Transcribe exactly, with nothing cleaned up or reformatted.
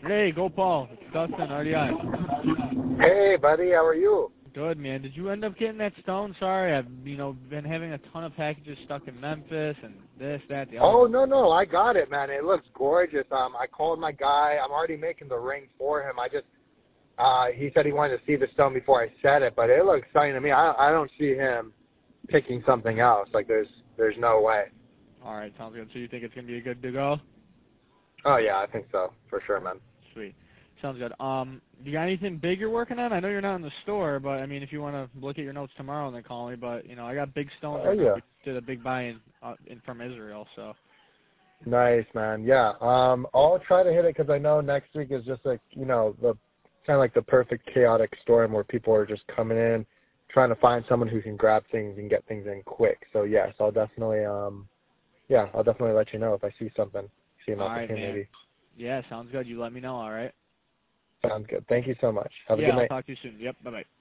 Hey, go Paul. It's Dustin, R D I. Hey, buddy, how are you? Good, man. Did you end up getting that stone? Sorry, I've, you know, been having a ton of packages stuck in Memphis and this, that, the other. Oh, no, no, I got it, man. It looks gorgeous. Um, I called my guy. I'm already making the ring for him. I just, uh, he said he wanted to see the stone before I said it, but it looks stunning to me. I, I don't see him picking something else. Like, there's, there's no way. All right, sounds good. So you think it's going to be good to go? Oh, yeah, I think so, for sure, man. Sweet. Sounds good. Um, you got anything big you're working on? I know you're not in the store, but, I mean, if you want to look at your notes tomorrow and then call me, but, you know, I got big stones. Oh, yeah. We did a big buy-in uh, in from Israel, so. Nice, man. Yeah, um, I'll try to hit it because I know next week is just like, you know, the kind of like the perfect chaotic storm where people are just coming in, trying to find someone who can grab things and get things in quick. So, yes, I'll definitely, um, yeah, I'll definitely let you know if I see something, see an All right, opportunity. man. Yeah, sounds good. You let me know, all right? Sounds good. Thank you so much. Have yeah, a good night. I'll talk to you soon. Yep, bye-bye.